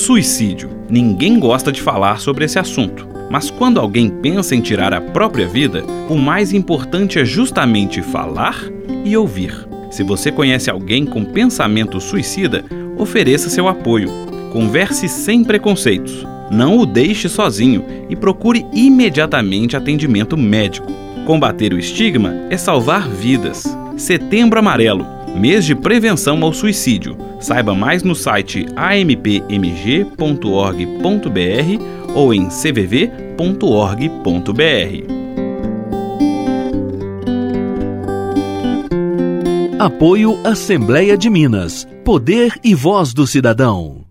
Suicídio. Ninguém gosta de falar sobre esse assunto, mas quando alguém pensa em tirar a própria vida, o mais importante é justamente falar e ouvir. Se você conhece alguém com pensamento suicida, ofereça seu apoio. Converse sem preconceitos. Não o deixe sozinho e procure imediatamente atendimento médico. Combater o estigma é salvar vidas. Setembro Amarelo, mês de prevenção ao suicídio. Saiba mais no site ampmg.org.br ou em cvv.org.br. Apoio Assembleia de Minas. Poder e voz do cidadão.